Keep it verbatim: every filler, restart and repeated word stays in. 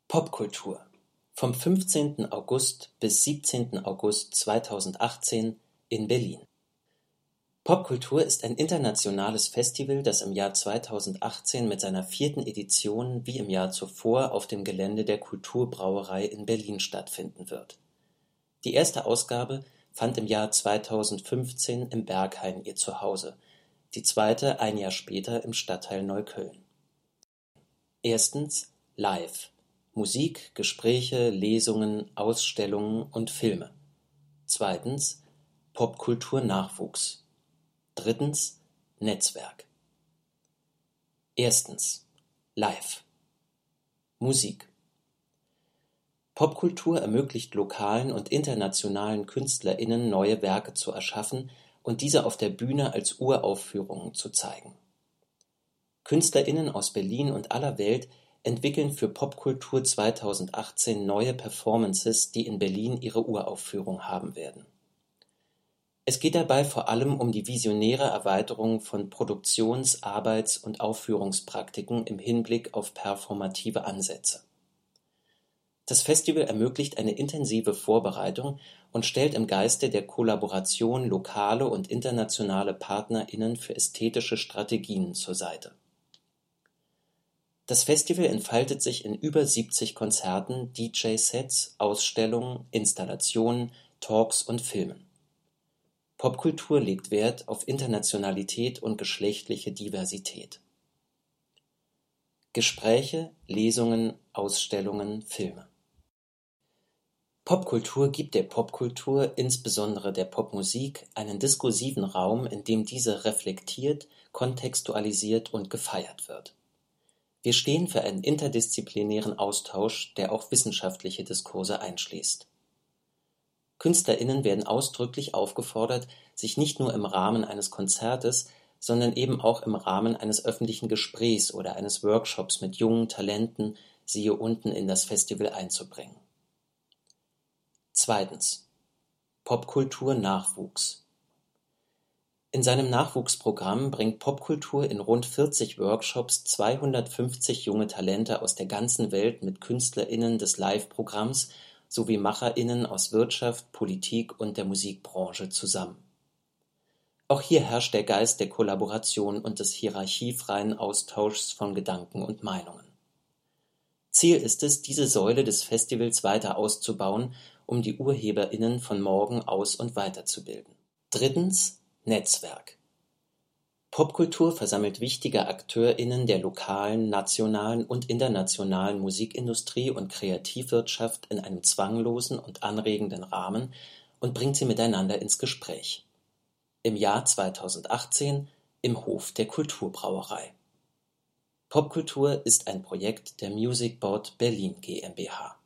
Popkultur: Vom fünfzehnten August bis siebzehnten August zweitausendachtzehn in Berlin. Popkultur ist ein internationales Festival, das im Jahr zweitausendachtzehn mit seiner vierten Edition wie im Jahr zuvor auf dem Gelände der Kulturbrauerei in Berlin stattfinden wird. Die erste Ausgabe fand im Jahr zweitausendfünfzehn im Berghain ihr Zuhause, die zweite ein Jahr später im Stadtteil Neukölln. Erstens Live: Musik, Gespräche, Lesungen, Ausstellungen und Filme. Zweitens Popkultur-Nachwuchs. Drittens Netzwerk. Erstens Live: Musik. Popkultur ermöglicht lokalen und internationalen KünstlerInnen neue Werke zu erschaffen und diese auf der Bühne als Uraufführungen zu zeigen. KünstlerInnen aus Berlin und aller Welt entwickeln für Popkultur zweitausendachtzehn neue Performances, die in Berlin ihre Uraufführung haben werden. Es geht dabei vor allem um die visionäre Erweiterung von Produktions-, Arbeits- und Aufführungspraktiken im Hinblick auf performative Ansätze. Das Festival ermöglicht eine intensive Vorbereitung und stellt im Geiste der Kollaboration lokale und internationale PartnerInnen für ästhetische Strategien zur Seite. Das Festival entfaltet sich in über siebzig Konzerten, D J-Sets, Ausstellungen, Installationen, Talks und Filmen. Popkultur legt Wert auf Internationalität und geschlechtliche Diversität. Gespräche, Lesungen, Ausstellungen, Filme. Popkultur gibt der Popkultur, insbesondere der Popmusik, einen diskursiven Raum, in dem diese reflektiert, kontextualisiert und gefeiert wird. Wir stehen für einen interdisziplinären Austausch, der auch wissenschaftliche Diskurse einschließt. KünstlerInnen werden ausdrücklich aufgefordert, sich nicht nur im Rahmen eines Konzertes, sondern eben auch im Rahmen eines öffentlichen Gesprächs oder eines Workshops mit jungen Talenten, siehe unten, in das Festival einzubringen. Zweitens Popkultur-Nachwuchs. In seinem Nachwuchsprogramm bringt Popkultur in rund vierzig Workshops zweihundertfünfzig junge Talente aus der ganzen Welt mit KünstlerInnen des Live-Programms sowie MacherInnen aus Wirtschaft, Politik und der Musikbranche zusammen. Auch hier herrscht der Geist der Kollaboration und des hierarchiefreien Austauschs von Gedanken und Meinungen. Ziel ist es, diese Säule des Festivals weiter auszubauen, um die UrheberInnen von morgen aus- und weiterzubilden. Drittens Netzwerk. Popkultur versammelt wichtige AkteurInnen der lokalen, nationalen und internationalen Musikindustrie und Kreativwirtschaft in einem zwanglosen und anregenden Rahmen und bringt sie miteinander ins Gespräch. Im Jahr zweitausendachtzehn im Hof der Kulturbrauerei. Popkultur ist ein Projekt der Music Board Berlin GmbH.